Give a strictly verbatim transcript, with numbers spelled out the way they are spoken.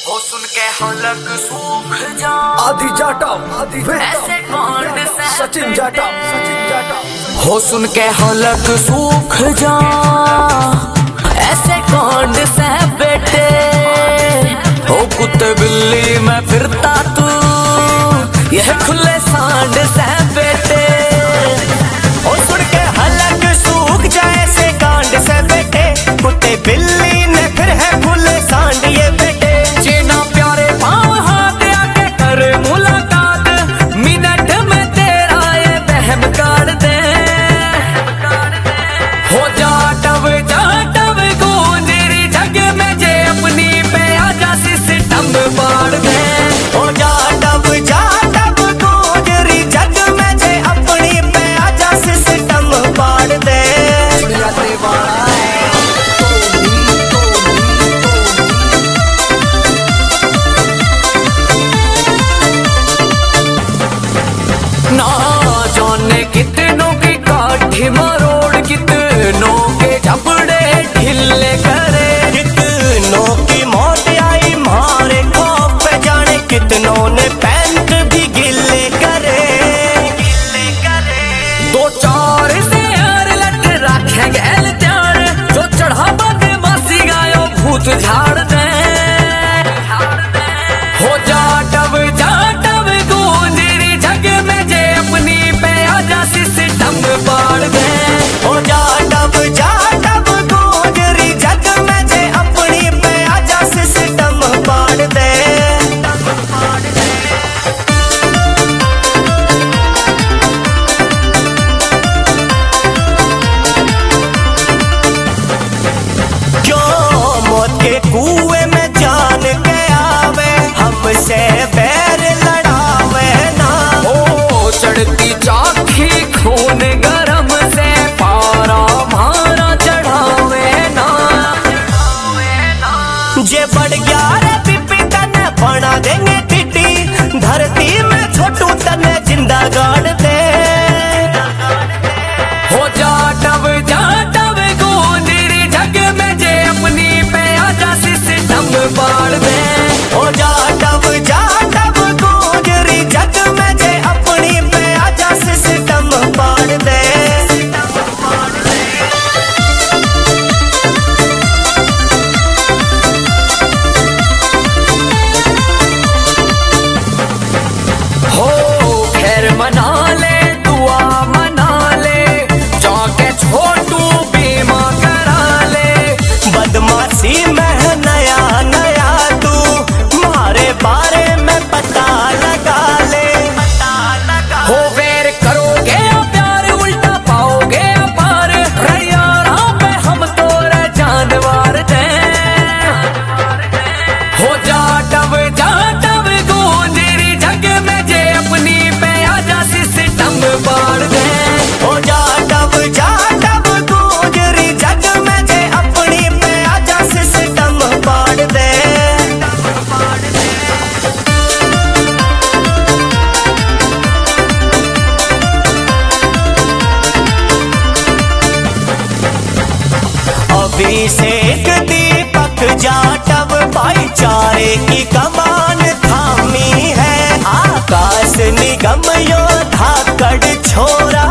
वो सुन के हलक सूख जा आदि जाटा आदि ऐसे कौन से सचिन जाटा सचिन जाटा हो सुन के हलक सूख जा ऐसे कौन से बेटे हो कुत्ते बिल्ली में फिरता तू यह खुले सांड से बेटे हो सुन के हलक सूख जाए से कांड से बेटे कुत्ते बिल्ली ने फिर है खुले सांड ये बेटे जीना प्यारे पाँव हाथ आके कर मुलाकात मिनट में तेरा ये बहम काट दे हो जा टब जा टब गूंजरी जग में जे अपनी पे आजा सिस्टम बाढ़ दे हो जा टब जा टब गूंजरी जग में जे अपनी पे आजा सिस्टम बाढ़ दे जाते वाला ना जाने कितनों की काठी मरोड़ कितनों के जबड़े ढिल्ले करे कितनों की मौत आई मारे खौफ पे जाने कितनों ने पैंट भी गिल्ले करे गिल्ले करे दो चार से यार लट रखे गैल त्यार जो चढ़ा बदे मासी गायो भूत झाड़ दे हो जा टब जा टब गूंजरी जग में जे अपनी पे आजा सिस्टम बाढ़ दे हो जा टब जा टब गूंजरी जग में जे अपनी पे आजा सिस्टम बाढ़ दे क्यों मौत के कुएं में जान के आवे हमसे बैर लड़ावे ना ओ चढ़ती चाखी खून गरम से पारा मारा चढ़ावे ना जे बढ़ गया रे पिपी तने बना देंगे टिटी धरती में छोटू तने जिंदा गाड़ दे हो जा टब जा टब गूंजरी जग में जे अपनी पे आजा सिस्टम बाढ़ दे हो जा टब जा टब गूंजरी जग में जे अपनी पे आजा सिस्टम बाढ़ दे हो खैर मना ले दुआ मना ले जाके छोटू बीमा करा ले बदमाशी में नया नया तू मारे बारे में पता लगा ले पता लगा हो वेर करोगे प्यार उल्टा पाओगे पार रैयारा पे हम तोरा जानवर दे हो जा टब जा टब गूंजरी जग में जे अपनी पे आजा सिस्टम बाढ़ दे हो जा टब जा टब गूंजरी जग में जे अपनी पे आजा सिस्टम बाढ़ दे अभिषेक दीपक जाटव भाईचारे की कमान थामी है आकाश निगम योद्धा कड़ छोरा